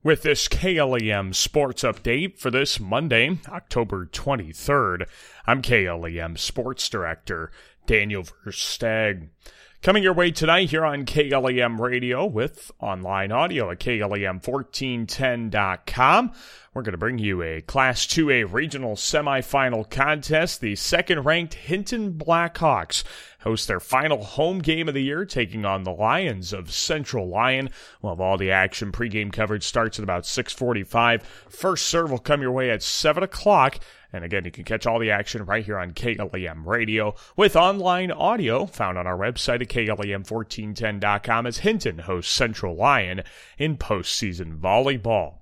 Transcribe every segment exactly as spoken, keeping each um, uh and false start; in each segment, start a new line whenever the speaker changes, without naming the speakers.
With this K L E M Sports Update for this Monday, October twenty-third, I'm K L E M Sports Director Daniel Versteg. Coming your way tonight here on K L E M Radio with online audio at K L E M fourteen ten dot com. We're going to bring you a Class two A regional semifinal contest. The second-ranked Hinton Blackhawks host their final home game of the year, taking on the Lions of Central Lyon. We'll have all the action. Pre-game coverage starts at about six forty-five. First serve will come your way at seven o'clock. And again, you can catch all the action right here on K L E M Radio with online audio found on our website at K L E M fourteen ten dot com as Hinton hosts Central Lyon in postseason volleyball.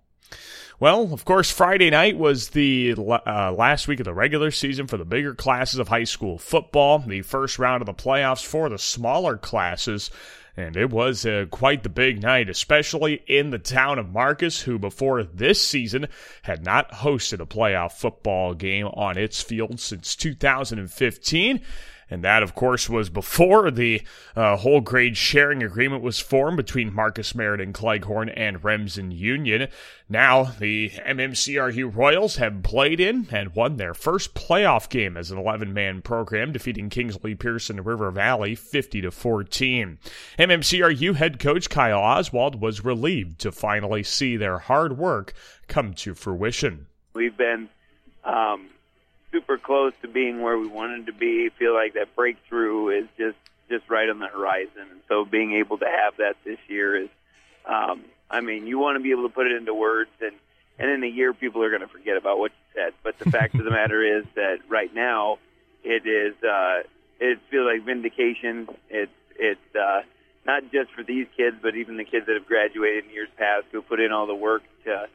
Well, of course, Friday night was the uh, last week of the regular season for the bigger classes of high school football, the first round of the playoffs for the smaller classes. And it was uh, quite the big night, especially in the town of Marcus, who before this season had not hosted a playoff football game on its field since two thousand fifteen. And that, of course, was before the uh, whole grade sharing agreement was formed between Marcus Meriden Cleghorn and Remsen Union. Now, the M M C R U Royals have played in and won their first playoff game as an eleven-man program, defeating Kingsley Pearson River Valley fifty to fourteen. M M C R U head coach Kyle Oswald was relieved to finally see their hard work come to fruition.
We've been um super close to being where we wanted to be. Feel like that breakthrough is just, just right on the horizon. And so being able to have that this year is, um, I mean, you want to be able to put it into words, and, and in a year people are going to forget about what you said. But the fact of the matter is that right now it is, uh, it feels like vindication. It's, it's uh, not just for these kids, but even the kids that have graduated in years past who put in all the work to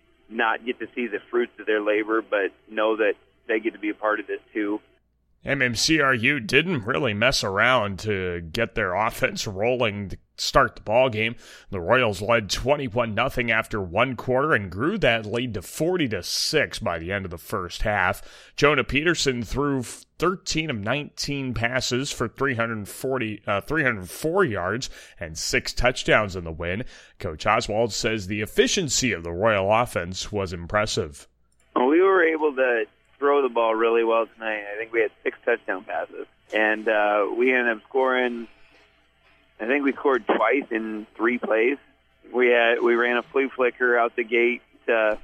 not get to see the fruits of their labor, but know that they get to be a part of this too.
M M C R U didn't really mess around to get their offense rolling to start the ball game. The Royals led twenty-one nothing after one quarter and grew that lead to forty to six by the end of the first half. Jonah Peterson threw thirteen of nineteen passes for three hundred forty, uh, three hundred four yards and six touchdowns in the win. Coach Oswald says the efficiency of the Royal offense was impressive.
Well, we were able to throw the ball really well tonight. I think we had six touchdown passes, and uh, we ended up scoring. I think we scored twice in three plays. We had we ran a flea flicker out the gate to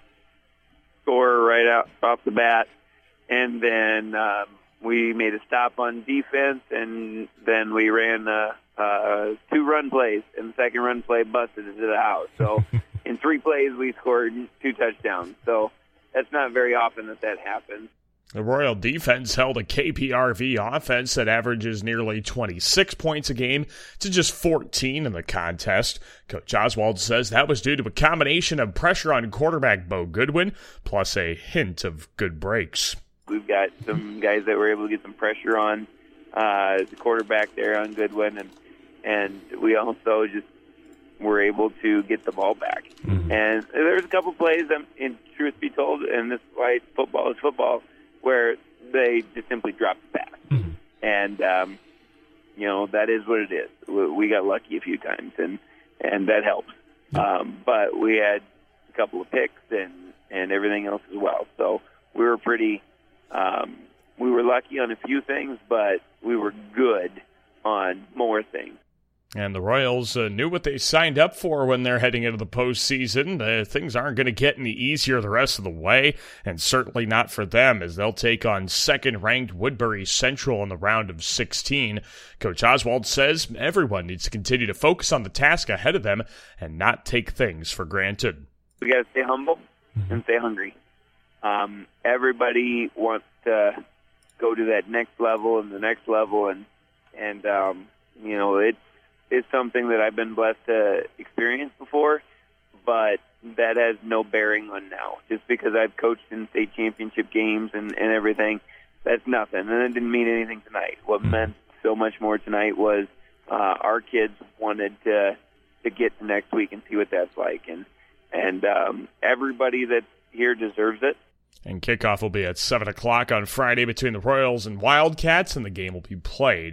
score right out off the bat, and then um, we made a stop on defense, and then we ran uh, uh, two run plays, and the second run play busted into the house. So in three plays, we scored two touchdowns. So that's not very often that that happens.
The Royal defense held a K P R V offense that averages nearly twenty-six points a game to just fourteen in the contest. Coach Oswald says that was due to a combination of pressure on quarterback Bo Goodwin, plus a hint of good breaks.
We've got some guys that were able to get some pressure on uh, the quarterback there on Goodwin, and and we also just were able to get the ball back. Mm-hmm. And there's a couple plays, um, in truth be told, and this is why football is football, where they just simply dropped the pass. Mm-hmm. And, um, you know, that is what it is. We got lucky a few times, and, and that helps. Um, but we had a couple of picks and, and everything else as well. So we were pretty um, – we were lucky on a few things, but we were good on more things.
And the Royals uh, knew what they signed up for when they're heading into the postseason. Uh, things aren't going to get any easier the rest of the way, and certainly not for them, as they'll take on second-ranked Woodbury Central in the round of sixteen. Coach Oswald says everyone needs to continue to focus on the task ahead of them and not take things for granted.
We got to stay humble and stay hungry. Um, everybody wants to go to that next level and the next level, and, and um, you know, it's is something that I've been blessed to experience before, but that has no bearing on now. Just because I've coached in state championship games and, and everything, that's nothing. And it didn't mean anything tonight. What meant so much more tonight was uh, our kids wanted to to get to next week and see what that's like. And, and um, everybody that's here deserves it.
And kickoff will be at seven o'clock on Friday between the Royals and Wildcats, and the game will be played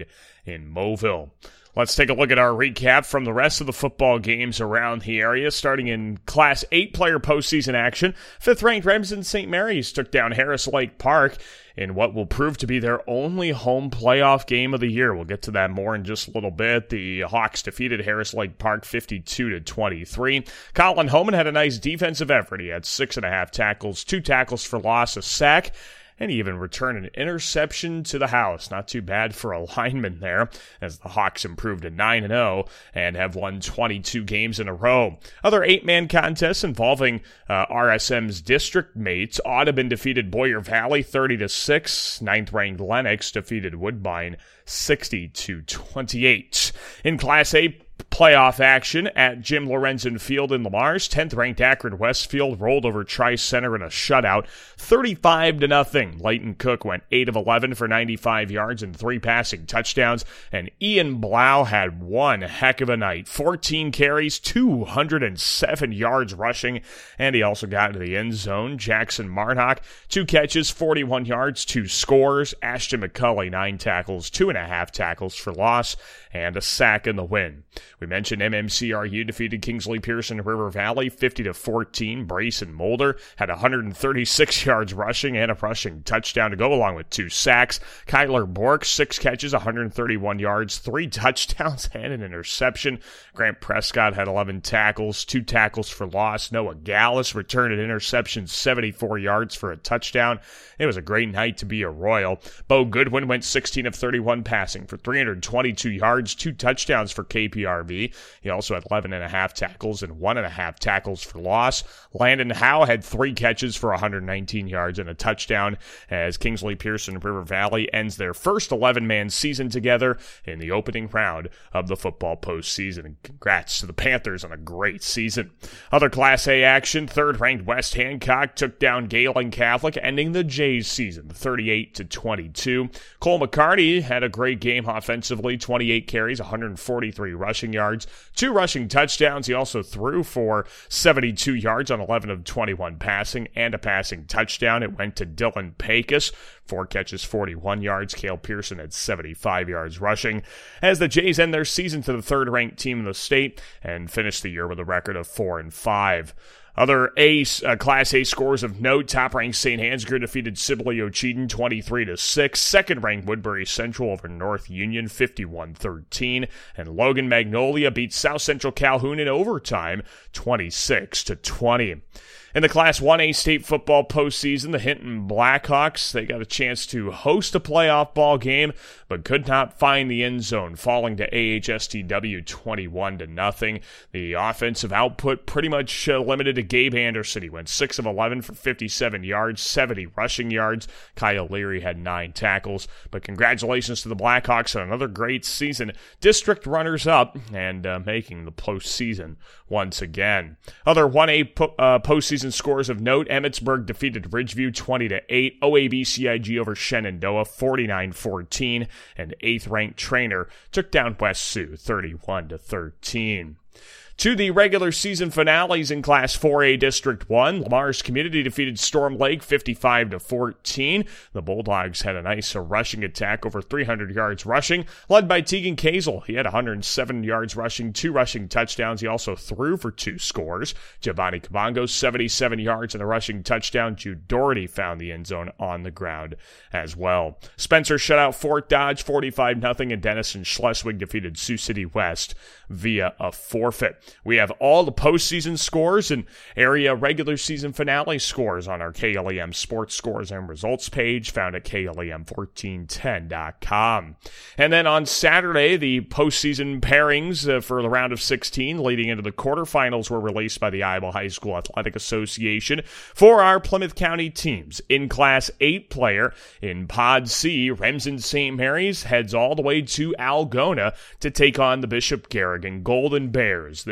in Mobile. Let's take a look at our recap from the rest of the football games around the area, starting in Class eight player postseason action. Fifth-ranked Remsen Saint Mary's took down Harris Lake Park in what will prove to be their only home playoff game of the year. We'll get to that more in just a little bit. The Hawks defeated Harris Lake Park fifty-two to twenty-three. Colin Homan had a nice defensive effort. He had six and a half tackles, two tackles for loss, a sack, and he even returned an interception to the house. Not too bad for a lineman there, as the Hawks improved to nine and oh and have won twenty-two games in a row. Other eight-man contests involving uh, R S M's district mates. Audubon defeated Boyer Valley thirty to six. Ninth-ranked Lennox defeated Woodbine sixty to twenty-eight. In Class A playoff action at Jim Lorenzen Field in Lamar's, tenth-ranked Akron Westfield rolled over Tri-Center in a shutout, thirty-five to nothing. Leighton Cook went eight of eleven for ninety-five yards and three passing touchdowns, and Ian Blau had one heck of a night. fourteen carries, two hundred seven yards rushing, and he also got into the end zone. Jackson Marnock, two catches, forty-one yards, two scores. Ashton McCulley, nine tackles, two and a half tackles for loss, and a sack in the win. We mentioned M M C R U defeated Kingsley Pearson River Valley fifty to fourteen. Brayson Mulder had one hundred thirty-six yards rushing and a rushing touchdown to go along with two sacks. Kyler Bork, six catches, one hundred thirty-one yards, three touchdowns, and an interception. Grant Prescott had eleven tackles, two tackles for loss. Noah Gallus returned an interception, seventy-four yards for a touchdown. It was a great night to be a Royal. Bo Goodwin went sixteen of thirty-one passing for three hundred twenty-two yards, two touchdowns for K P R V. He also had eleven and a half tackles and one and a half tackles for loss. Landon Howe had three catches for one hundred nineteen yards and a touchdown as Kingsley Pearson River Valley ends their first eleven-man season together in the opening round of the football postseason. And congrats to the Panthers on a great season. Other Class A action, third-ranked West Hancock took down Galen Catholic, ending the Jays season thirty-eight to twenty-two. Cole McCarty had a great game offensively, twenty-eight carries, one hundred forty-three rushing yards, two rushing touchdowns. He also threw for seventy-two yards on eleven of twenty-one passing and a passing touchdown. It went to Dylan Pecos, four catches, forty-one yards. Cale Pearson had seventy-five yards rushing as the Jays end their season to the third-ranked team in the state and finish the year with a record of four and five. Other A, uh, Class A scores of note, top-ranked Saint Ansgar defeated Sibley Ocheyedan twenty-three to six. Second-ranked Woodbury Central over North Union fifty-one thirteen. And Logan Magnolia beat South Central Calhoun in overtime twenty-six to twenty. In the Class one A state football postseason, the Hinton Blackhawks, they got a chance to host a playoff ball game, but could not find the end zone, falling to A H S T W twenty-one to nothing. The offensive output pretty much uh, limited to Gabe Anderson. He went six of eleven for fifty-seven yards, seventy rushing yards. Kyle Leary had nine tackles. But congratulations to the Blackhawks on another great season. District runners-up and uh, making the postseason once again. Other one A po- uh, postseason scores of note, Emmitsburg defeated Ridgeview twenty to eight. O A B C I G over Shenandoah forty-nine fourteen. And eighth-ranked Trainer took down West Sioux thirty-one to thirteen. To the regular season finales in Class four A District one, Lamar's Community defeated Storm Lake fifty-five to fourteen. The Bulldogs had a nice uh, rushing attack, over three hundred yards rushing, led by Tegan Kazel. He had one hundred seven yards rushing, two rushing touchdowns. He also threw for two scores. Giovanni Kabongo, seventy-seven yards and a rushing touchdown. Jude Doherty found the end zone on the ground as well. Spencer shut out Fort Dodge forty-five nothing, and Denison Schleswig defeated Sioux City West via a forfeit. We have all the postseason scores and area regular season finale scores on our K L E M Sports Scores and Results page, found at K L E M fourteen ten dot com. And then on Saturday, the postseason pairings uh, for the round of sixteen leading into the quarterfinals were released by the Iowa High School Athletic Association for our Plymouth County teams. In Class eight player, in Pod C, Remsen Saint Mary's heads all the way to Algona to take on the Bishop Garrigan Golden Bears. This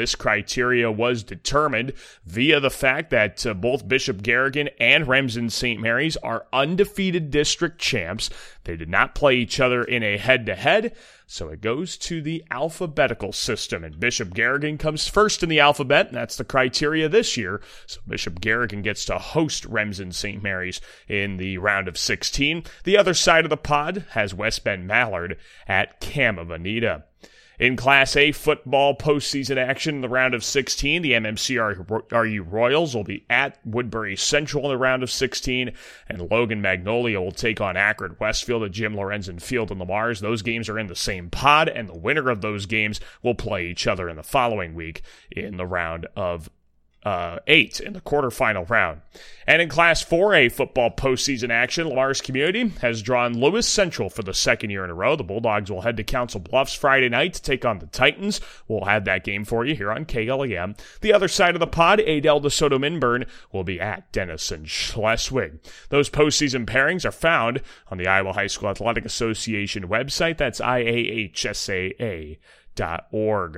This criteria was determined via the fact that uh, both Bishop Garrigan and Remsen Saint Mary's are undefeated district champs. They did not play each other in a head-to-head, so it goes to the alphabetical system, and Bishop Garrigan comes first in the alphabet, and that's the criteria this year. So Bishop Garrigan gets to host Remsen Saint Mary's in the round of sixteen. The other side of the pod has West Bend Mallard at Cam Avenida. In Class A football postseason action in the round of sixteen, the M M C R U Royals will be at Woodbury Central in the round of sixteen, and Logan Magnolia will take on Akron Westfield at Jim Lorenzen Field in Lamars. Those games are in the same pod, and the winner of those games will play each other in the following week in the round of Uh, eight in the quarterfinal round. And in Class four A football postseason action, Lamar's Community has drawn Lewis Central for the second year in a row. The Bulldogs will head to Council Bluffs Friday night to take on the Titans. We'll have that game for you here on K L E M. The other side of the pod, Adel DeSoto Minburn, will be at Denison Schleswig. Those postseason pairings are found on the Iowa High School Athletic Association website. That's I A H S A A dot org.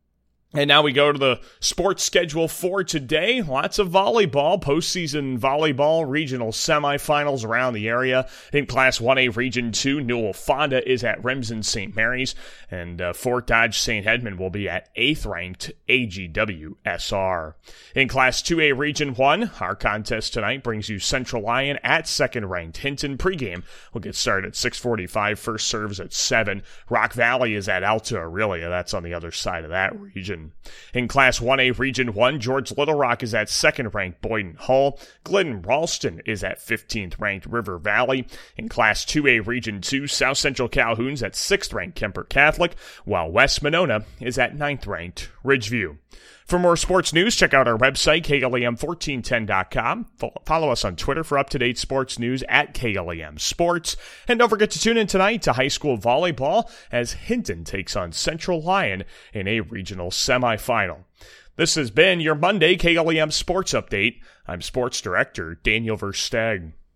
And now we go to the sports schedule for today. Lots of volleyball, postseason volleyball, regional semifinals around the area. In Class one A Region two, Newell Fonda is at Remsen Saint Mary's, and uh, Fort Dodge Saint Edmund will be at eighth-ranked A G W S R. In Class two A Region one, our contest tonight brings you Central Lyon at second-ranked Hinton. Pregame will get started at six forty-five, first serves at seven. Rock Valley is at Alta Aurelia. That's on the other side of that region. In Class one A Region one, George Little Rock is at second-ranked Boyden Hull. Glidden Ralston is at fifteenth-ranked River Valley. In Class two A Region two, South Central Calhoun's at sixth-ranked Kemper Catholic, while West Monona is at ninth-ranked Ridgeview. For more sports news, check out our website, K L E M fourteen ten dot com. Follow us on Twitter for up-to-date sports news at K L E M Sports. And don't forget to tune in tonight to high school volleyball as Hinton takes on Central Lyon in a regional semifinal. This has been your Monday K L E M Sports Update. I'm Sports Director Daniel Versteg.